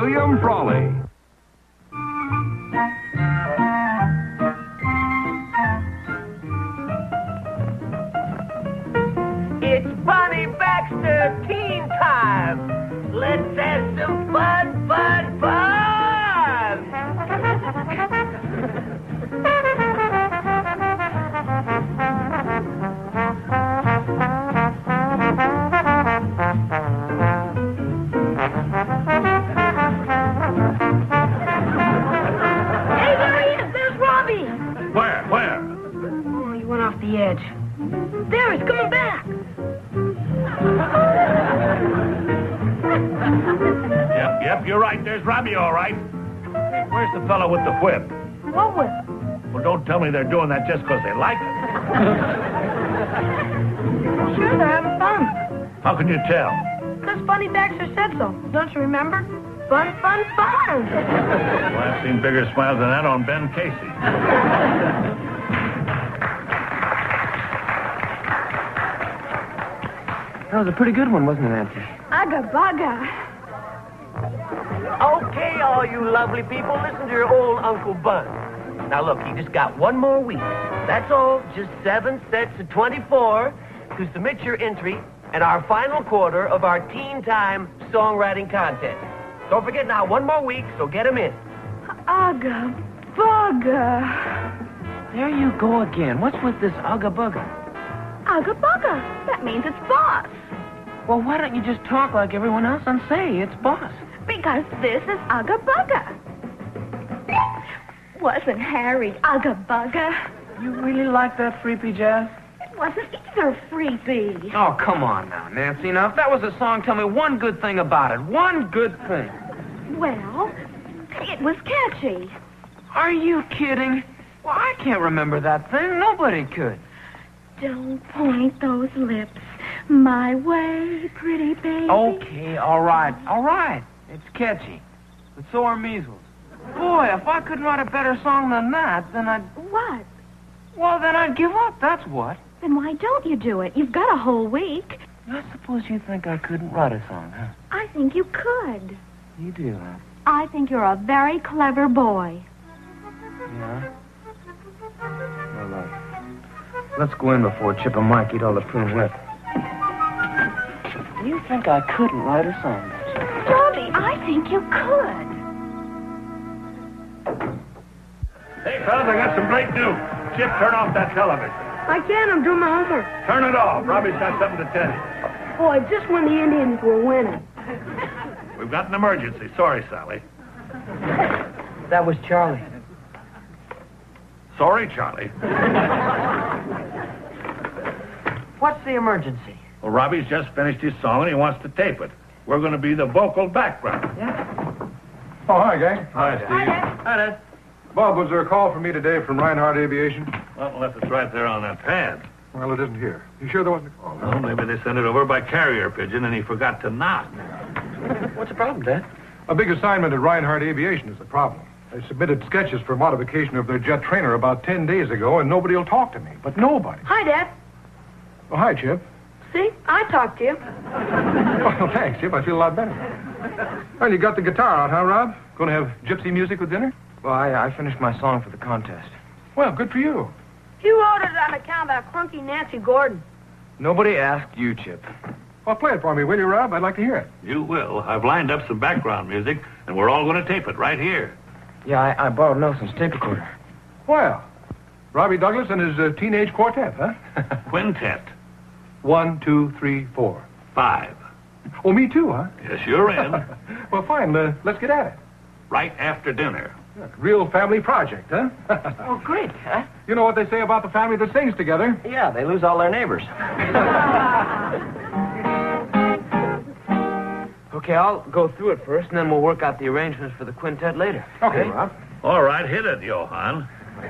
William Frawley. It's Bonnie Baxter Teen Time. Let's have some fun, fun, fun! Hey, there he is! There's Robbie! Where? Oh, he went off the edge. There, he's coming back! Yep, you're right. There's Robbie, all right. Hey, where's the fellow with the whip? What whip? Well, don't tell me they're doing that just because they like it. Sure, they're having fun. How can you tell? Because Bunny Baxter said so. Don't you remember? Fun, fun, fun! Well, I've seen bigger smiles than that on Ben Casey. That was a pretty good one, wasn't it, Auntie? Ugga bugga. Okay, all you lovely people, listen to your old Uncle Bud. Now, look, you just got one more week. That's all, just 7 sets of 24 to submit your entry in our final quarter of our Teen Time Songwriting Contest. Don't forget now, one more week, so get 'em in. Ugga bugga. There you go again. What's with this ugga bugga? Ugga bugga. That means it's boss. Well, why don't you just talk like everyone else and say it's boss? Because this is Ugga bugga. Wasn't Harry Ugga bugga? You really like that Freepy Jazz? It wasn't either Freepy. Oh, come on now, Nancy. Now, if that was a song, tell me one good thing about it. One good thing. Well, it was catchy. Are you kidding? Well, I can't remember that thing. Nobody could. Don't point those lips my way, pretty baby. Okay, all right. It's catchy. But so are measles. Boy, if I couldn't write a better song than that, then I'd... What? Well, then I'd give up, that's what. Then why don't you do it? You've got a whole week. I suppose you think I couldn't write a song, huh? I think you could. You do, huh? I think you're a very clever boy. Yeah? Well, let's go in before Chip and Mike eat all the prune whip. You think I couldn't write a song, Robbie, I think you could. Hey, fellas, I got some great news. Chip, turn off that television. I can't. I'm doing my homework. Turn it off. Robbie's got something to tell you. Boy, just when the Indians were winning. We've got an emergency. Sorry, Sally. That was Charlie. Sorry, Charlie. What's the emergency? Well, Robbie's just finished his song and he wants to tape it. We're going to be the vocal background. Yeah. Oh, hi, gang. Hi, Steve. Hi, Dad. Bob, was there a call for me today from Reinhardt Aviation? Well, unless it's right there on that pad. Well, it isn't here. You sure there wasn't a call? Well, maybe they sent it over by carrier pigeon and he forgot to knock. What's the problem, Dad? A big assignment at Reinhardt Aviation is the problem. They submitted sketches for modification of their jet trainer about 10 days ago, and nobody will talk to me. But nobody. Hi, Dad. Oh, hi, Chip. See? I talked to you. Well, thanks, Chip. I feel a lot better. Well, you got the guitar out, huh, Rob? Going to have gypsy music with dinner? Well, I finished my song for the contest. Well, good for you. You wrote it on account of that crunky Nancy Gordon. Nobody asked you, Chip. Well, play it for me, will you, Rob? I'd like to hear it. You will. I've lined up some background music, and we're all going to tape it right here. Yeah, I borrowed Nelson's tape recorder. Well, Robbie Douglas and his teenage quartet, huh? Quintet. 1, 2, 3, 4. 5. Oh, me too, huh? Yes, you're in. Well, fine. Let's get at it. Right after dinner. Real family project, huh? Oh, great, huh? You know what they say about the family that sings together? Yeah, they lose all their neighbors. Okay, I'll go through it first, and then we'll work out the arrangements for the quintet later. Okay, Rob. All right, hit it, Johann.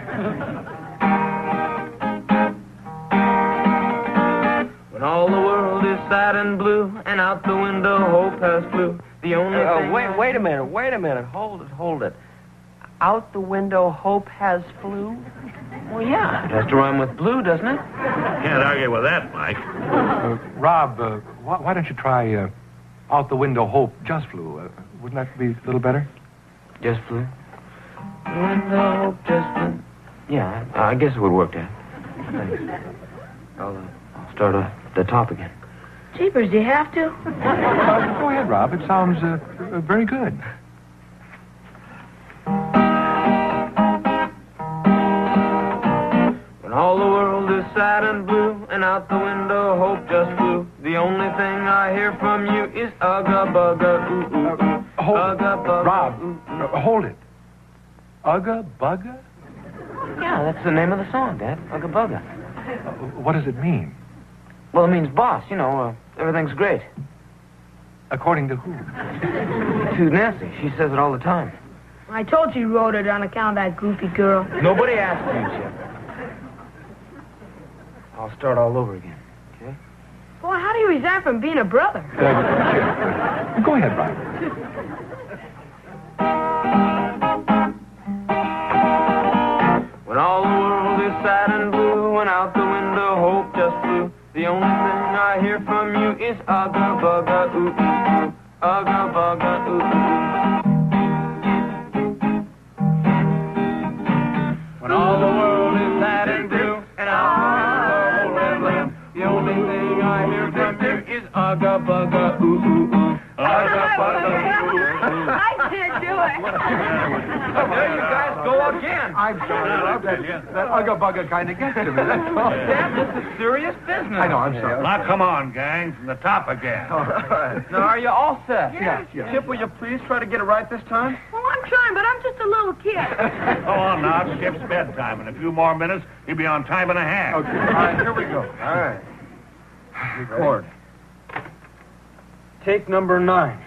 When all the world is sad and blue, and out the window hope has flew, the only thing... Wait a minute. Hold it. Out the window, hope has flew? Well, yeah, it has to rhyme with blue, doesn't it? Can't argue with that, Mike. Rob, why don't you try Out the window, hope just flew. Wouldn't that be a little better? Just flew. Window, hope just flew. Yeah, I guess it would work, Dad. Thanks. I'll start at the top again. Jeepers, do you have to? Go ahead, Rob. It sounds very good. When all the world is sad and blue, and out the window hope just flew, the only thing I hear from you is ugga bugga ooh ooh ooh. Hold Ugga it. bugga. Rob, Ooh. hold it. Ugga Bugga? Yeah, that's the name of the song, Dad. Ugga bugga. What does it mean? Well, it means boss. You know, everything's great. According to who? To Nancy. She says it all the time. I told you wrote it on account of that goofy girl. Nobody asked you, Chip. I'll start all over again, okay? Boy, how do you resign from being a brother? Go ahead, Rob. When all the world is sad and blue, and out the window hope just flew, the only thing I hear from you is ugga bugga ooh ooh ooh. Ugga bugga ooh ooh ooh. When all the world is sad and blue, and out the window hope the only thing I hear from you is ugga bugga ooh ooh ooh. Ugga bugga ooh ooh ooh. I can't do it. There you guys go again. I'm sorry, Rob. That Ugga Bugga kind of gets to me. That's all. Dad, this is serious business. I know, I'm sorry. Now, come on, gang. From the top again. Now, are you all set? Yes. Chip, will you please try to get it right this time? Well, I'm trying, but I'm just a little kid. Go on now. It's Chip's bedtime. In a few more minutes, he'll be on time and a half. Okay, all right, here we go. All right. Record. Take number 9.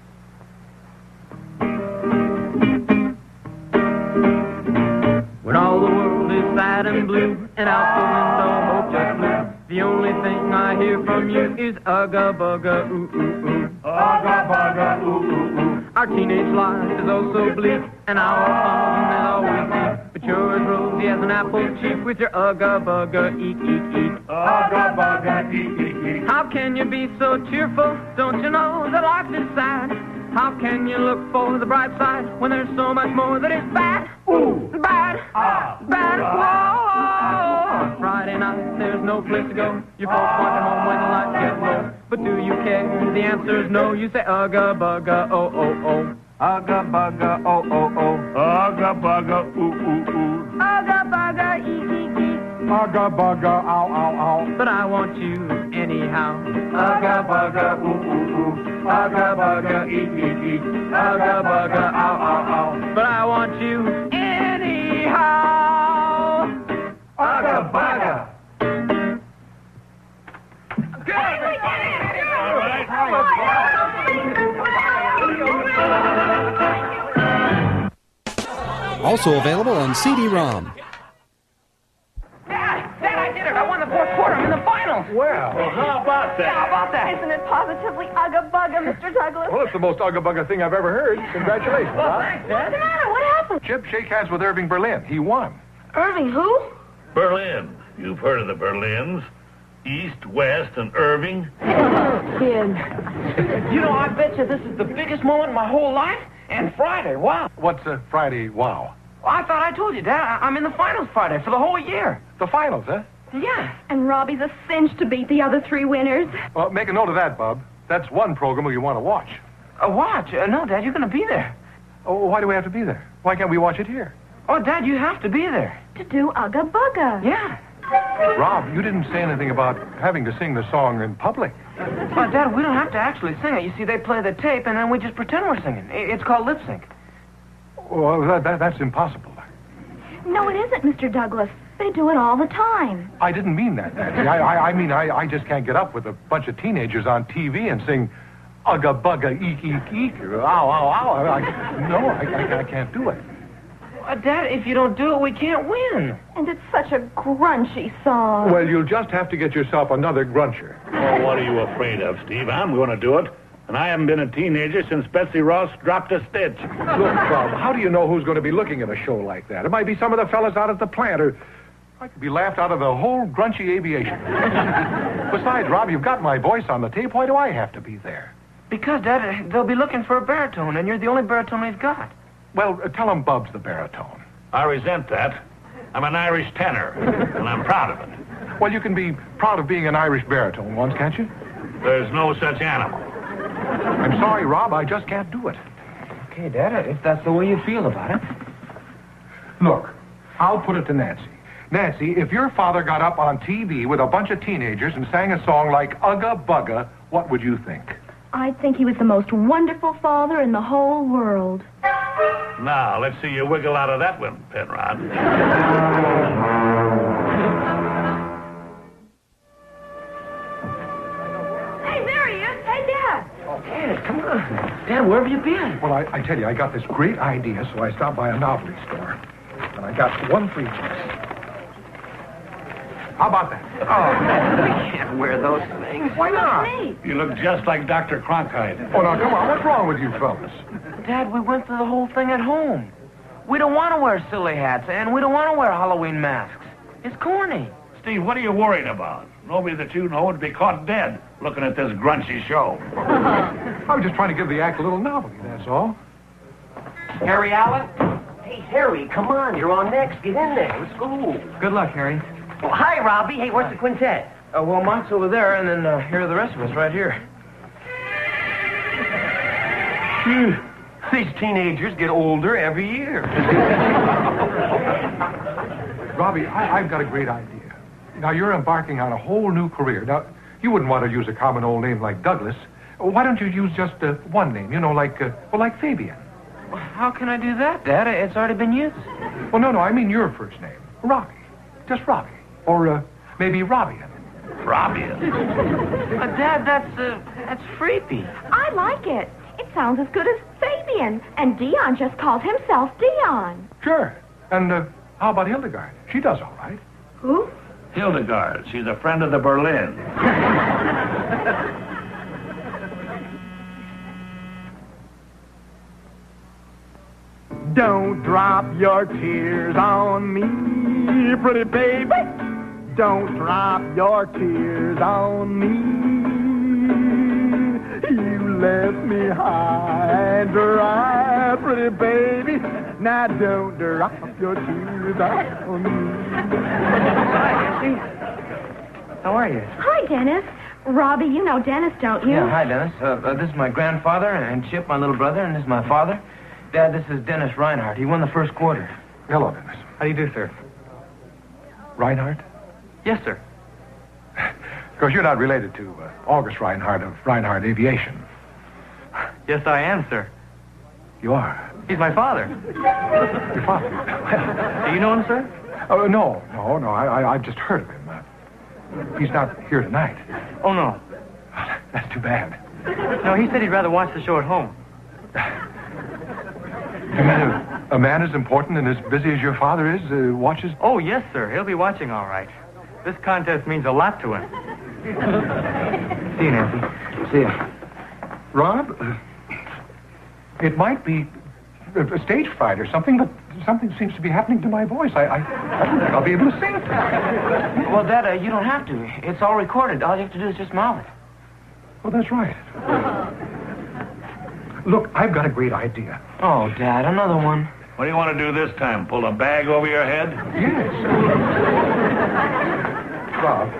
When all the world is sad and blue, and out the window hope just flew, the only thing I hear from you is ugga bugga ooh ooh ooh. Ugga bugga ooh ooh ooh. Our teenage life is oh so bleak, and our fun is always deep. But you're as rosy as an apple cheek with your ugga bugga eek eek eek. Ugga bugga eek eek eek. How can you be so cheerful? Don't you know that life is sad? How can you look for the bright side when there's so much more that is bad? Ooh. Bad, Ah. bad, whoa. Friday night, there's no place to go. Your folks want you home when the lights get low. But do you care? The answer is no. You say ugga bugga oh oh oh. Ugga bugga oh oh oh. Ugga bugga ooh ooh ooh. Ugga bugga eek eek eek. Ugga Bugga, ow, ow, ow. But I want you anyhow. Ugga bugga ooh ooh ooh. Ugga bugga eek eek eek. Ugga bugga ow ow ow. But I want you anyhow. Ugga bugga. Also available on CD-ROM. Dad, I did it. I won the fourth quarter. I'm in the finals. Well, How about that? How about that? Isn't it positively ugga bugga, Mr. Douglas? well, it's the most Ugga Bugga thing I've ever heard. Congratulations. Well, Huh? thanks, What's the Dad. matter? What happened? Chip, shake hands with Irving Berlin. He won. Irving, who? Berlin. You've heard of the Berlins. East, West, and Irving. Kid. You know, I bet you this is the biggest moment in my whole life. And Friday, wow. What's Friday? Wow. Well, I thought I told you, Dad. I'm in the finals Friday for the whole year. The finals, huh? Yeah. And Robbie's a cinch to beat the other 3 winners. Well, make a note of that, Bub. That's one program you want to watch. Watch. No, Dad, you're going to be there. Oh, why do we have to be there? Why can't we watch it here? Oh, Dad, you have to be there. To do ugga bugga. Yeah. Rob, you didn't say anything about having to sing the song in public. Well, Dad, we don't have to actually sing it. You see, they play the tape, and then we just pretend we're singing. It's called lip sync. Well, that's impossible. No, it isn't, Mr. Douglas. They do it all the time. I didn't mean that, Nancy. I mean, I just can't get up with a bunch of teenagers on TV and sing ugga bugga eek eek eek. Ow, ow, ow. I can't do it. Dad, if you don't do it, we can't win. And it's such a grunchy song. Well, you'll just have to get yourself another gruncher. Oh, what are you afraid of, Steve? I'm going to do it. And I haven't been a teenager since Betsy Ross dropped a stitch. Look, Bob, how do you know who's going to be looking at a show like that? It might be some of the fellas out at the plant, or I could be laughed out of the whole grunchy aviation. Besides, Rob, you've got my voice on the tape. Why do I have to be there? Because, Dad, they'll be looking for a baritone, and you're the only baritone we've got. Well, tell them Bub's the baritone. I resent that. I'm an Irish tenor, and I'm proud of it. Well, you can be proud of being an Irish baritone once, can't you? There's no such animal. I'm sorry, Rob. I just can't do it. Okay, Dad, if that's the way you feel about it. Look, I'll put it to Nancy. Nancy, if your father got up on TV with a bunch of teenagers and sang a song like Ugga Bugga, what would you think? I'd think he was the most wonderful father in the whole world. Now, let's see you wiggle out of that one, Penrod. Hey, there he is. Hey, Dad. Dad, come on. Dad, where have you been? Well, I tell you, I got this great idea, so I stopped by a novelty store. And I got one free piece. How about that? Oh, Dad, we can't wear those things. Why not? Me. You look just like Dr. Cronkite. Oh, now, come on. What's wrong with you fellas? Dad, we went through the whole thing at home. We don't want to wear silly hats, and we don't want to wear Halloween masks. It's corny. Steve, what are you worried about? Nobody that you know would be caught dead looking at this grunchy show. I was just trying to give the act a little novelty, that's all. Harry Allen? Hey, Harry, come on. You're on next. Get in there. Let's go. Good luck, Harry. Oh, hi, Robbie. Hey, where's the quintet? Well, Monk's over there, and then here are the rest of us right here. These teenagers get older every year. Robbie, I've got a great idea. Now, you're embarking on a whole new career. Now, you wouldn't want to use a common old name like Douglas. Why don't you use just one name, like Fabian? Well, how can I do that, Dad? It's already been used. Well, no, I mean your first name. Robbie. Just Robbie. Or maybe Robbian. Robbian? Dad, that's freaky. I like it. It sounds as good as Fabian. And Dion just calls himself Dion. Sure. And how about Hildegard? She does all right. Who? Hildegard. She's a friend of the Berlin. Don't drop your tears on me, pretty baby. Don't drop your tears on me. You left me high and dry, pretty baby. Now don't drop your tears on me. Hi, Nancy. How are you? Hi, Dennis. Robbie, you know Dennis, don't you? Yeah, hi, Dennis. This is my grandfather, and Chip, my little brother, and this is my father. Dad, this is Dennis Reinhardt. He won the first quarter. Hello, Dennis. How do you do, sir? Reinhardt? Yes, sir. Of course, you're not related to August Reinhardt of Reinhardt Aviation. Yes, I am, sir. You are? He's my father. Your father? Do you know him, sir? Oh, no. I've just heard of him. He's not here tonight. Oh, no. That's too bad. No, he said he'd rather watch the show at home. A man as important and as busy as your father is watches... Oh, yes, sir. He'll be watching all right. This contest means a lot to him. See you, Nancy. See you. Rob, it might be a stage fright or something, but something seems to be happening to my voice. I don't think I'll be able to sing. Well, Dad, you don't have to. It's all recorded. All you have to do is just mouth it. Oh, that's right. Look, I've got a great idea. Oh, Dad, another one. What do you want to do this time? Pull a bag over your head? Yes. Rob,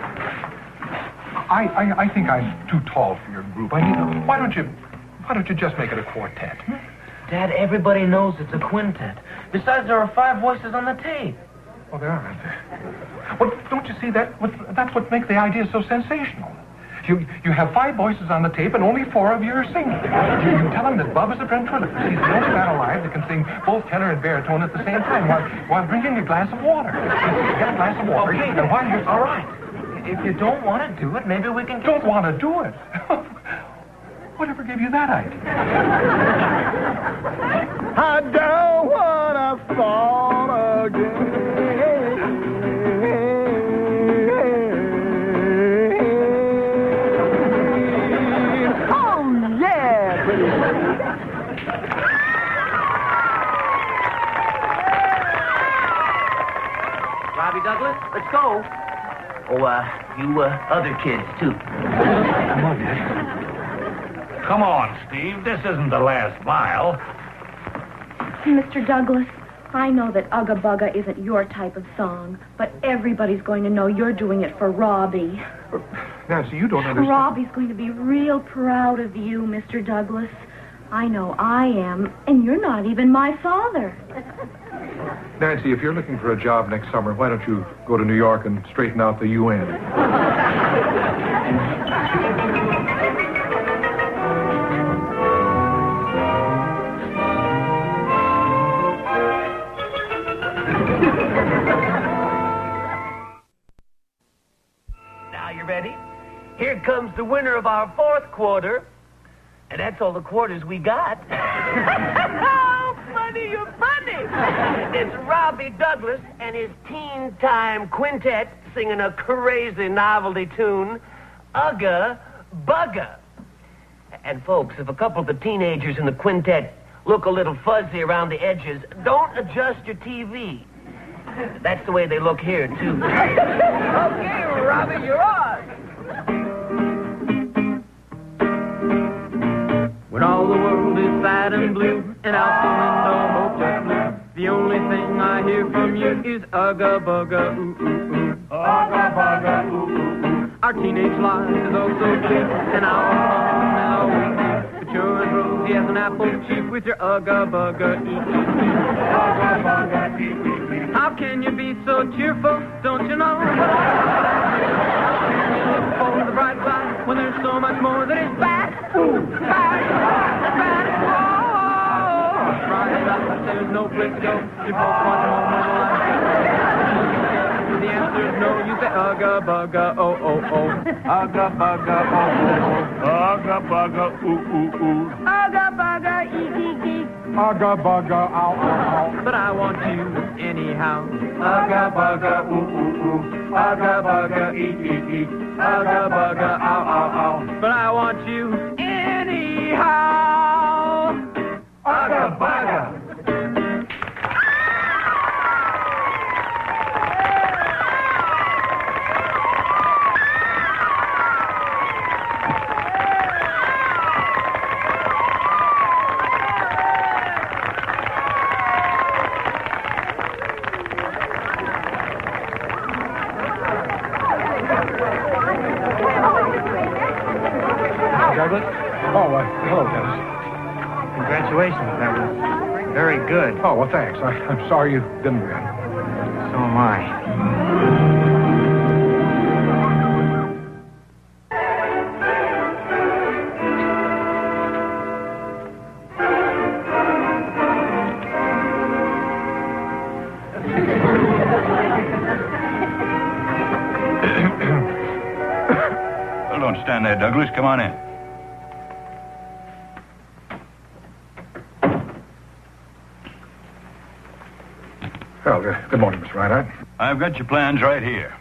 I think I'm too tall for your group. I mean, why don't you just make it a quartet? Dad, everybody knows it's a quintet. Besides, there are 5 voices on the tape. Well, there aren't. Well, don't you see that's what makes the idea so sensational. You have 5 voices on the tape and only 4 of you are singing. You tell them that Bub is a ventriloquist. He's the only man alive that can sing both tenor and baritone at the same time while drinking a glass of water. Get a glass of water. Okay, and while you're... all right. If you don't want to do it, maybe we can... Don't want to do it? Whatever gave you that idea? I don't want to fall again. Robbie Douglas, let's go. Oh, you other kids, too. Come on, Dad. come on, Steve. This isn't the last mile. Mr. Douglas, I know that Ugga Bugga isn't your type of song, but everybody's going to know you're doing it for Robbie. Nancy, you don't understand. Robbie's going to be real proud of you, Mr. Douglas. I know I am, and you're not even my father. Nancy, if you're looking for a job next summer, why don't you go to New York and straighten out the UN? Now you ready? Here comes the winner of our fourth quarter. And that's all the quarters we got. Oh, funny, you're funny. It's Robbie Douglas and his Teen Time Quintet singing a crazy novelty tune, Ugga Bugga. And folks, if a couple of the teenagers in the quintet look a little fuzzy around the edges, don't adjust your TV. That's the way they look here, too. Okay, Robbie, you're on. When all the world is sad and blue, and out the window hopeless blue, the only thing I hear from you is Ugga Bugga, ooh, ooh, ooh. Ugga Bugga, ooh, ooh, ooh. Our teenage life is oh so sweet, and our fun and our weakness. But you're as rosy as an apple cheek with your Ugga Bugga, ee, ee, ee. Ugga Bugga, ee, ee, ee. How can you be so cheerful, don't you know? For the bright side, when there's so much more that is bad. Ooh, bad, bad, whoa. Friday night, there's no place to go. You both want home when the lights go. The answer is no. You say Ugga Bugga, oh, oh, oh. Ugga Bugga, oh, oh, oh. Ugga Bugga, ooh, ooh, ooh. Ugga Bugga, ee, ee, ee. Ugga Bugga, ow, ow, ow. But I want you anyhow. Ugga Bugga, ooh, ooh, ooh. Ugga Bugga, ee, ee, ee. Ugga Bugga, ow, ow, ow. But I want you anyhow. Ugga Bugga. Douglas? Oh, hello, Dennis. Congratulations. That was very good. Oh, well, thanks. I'm sorry you didn't win. So am I. Well, don't stand there, Douglas. Come on in. Well, good morning, Mr. Reinhardt. I've got your plans right here.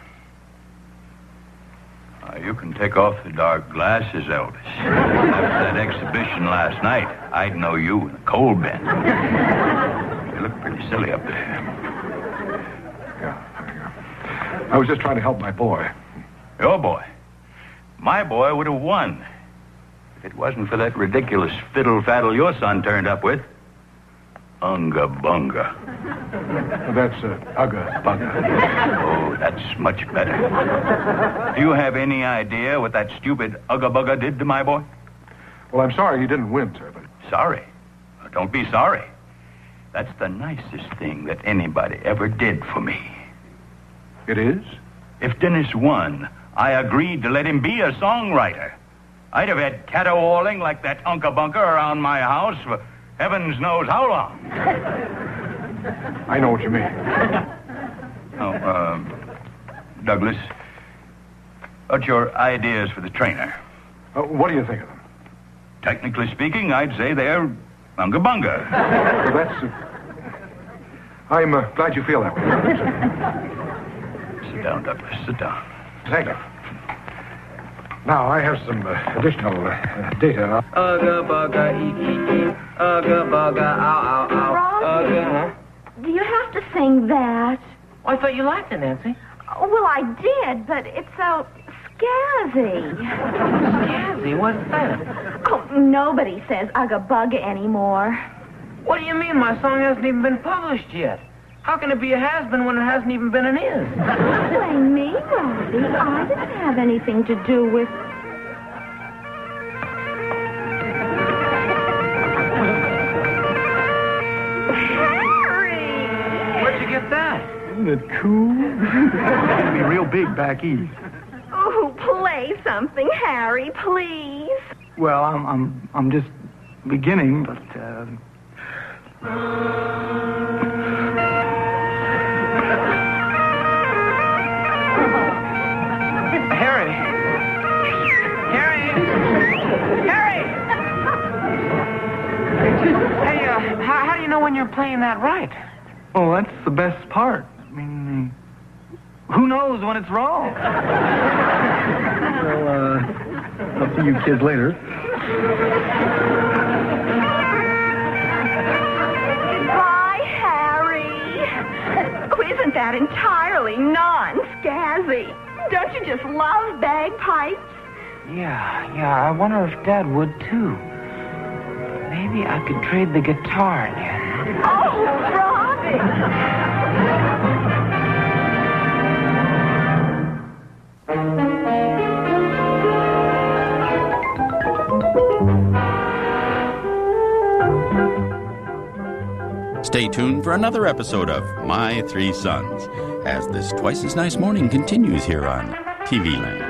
You can take off the dark glasses, Elvis. After that exhibition last night, I'd know you in a coal bin. You look pretty silly up there. Yeah. I was just trying to help my boy. Your boy? My boy would have won if it wasn't for that ridiculous fiddle-faddle your son turned up with. Unga Bunga. That's Ugga Bugga. Oh, that's much better. Do you have any idea what that stupid Ugga Bugga did to my boy? Well, I'm sorry you didn't win, sir, but... Sorry? Don't be sorry. That's the nicest thing that anybody ever did for me. It is? If Dennis won, I agreed to let him be a songwriter. I'd have had caterwauling like that Unca Bunker around my house for heavens knows how long. I know what you mean. Oh, Douglas, what's your ideas for the trainer? What do you think of them? Technically speaking, I'd say they're Unga Bunga. Well, that's... I'm glad you feel that way. Sit down, Douglas. Sit down. Thank you. Now, I have some additional data. Ugga Bugga, ee, ee, ee. Ugga Bugga, ow, ow, ow. Robbie, do you have to sing that? Oh, I thought you liked it, Nancy. Oh, well, I did, but it's so Scazzy. Scazzy? What's that? Oh, nobody says Ugga Bugga anymore. What do you mean? My song hasn't even been published yet. How can it be a has-been when it hasn't even been an is? Don't blame me, Robbie. I didn't have anything to do with... Harry! Where'd you get that? Isn't it cool? It's going to be real big back east. Oh, play something, Harry, please. Well, I'm just beginning, but Harry! Hey, how do you know when you're playing that right? oh, that's the best part. I mean, who knows when it's wrong? Well, I'll see you kids later. Bye, Harry. Oh, isn't that entirely non-scazzy? Don't you just love bagpipes? Yeah, I wonder if Dad would, too. Maybe I could trade the guitar again. Oh, Robbie! Stay tuned for another episode of My Three Sons, as this twice-as-nice morning continues here on TV Land.